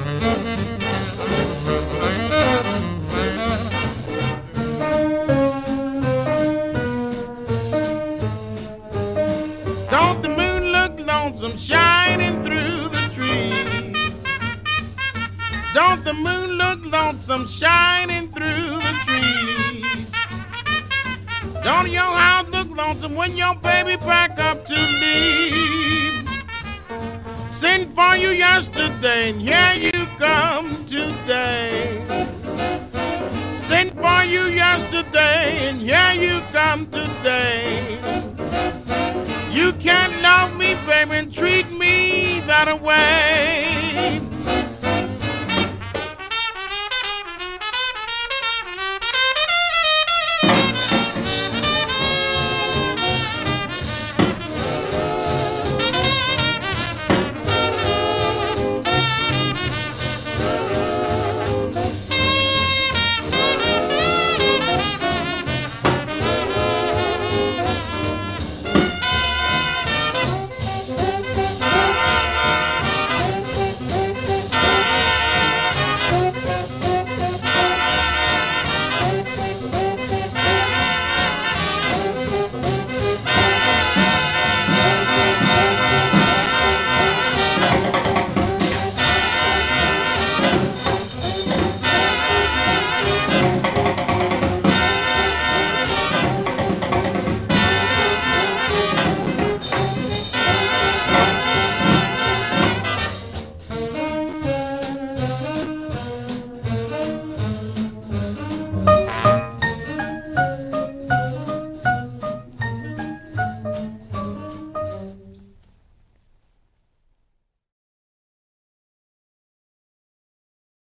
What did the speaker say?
Don't the moon look lonesome shining through the trees? Don't the moon look lonesome shining through the trees? Don't your house look lonesome when your baby pack up to leave? Sent for you yesterday and here you come today. Sent for you yesterday and here you come today. You can't love me, baby, and treat me that way.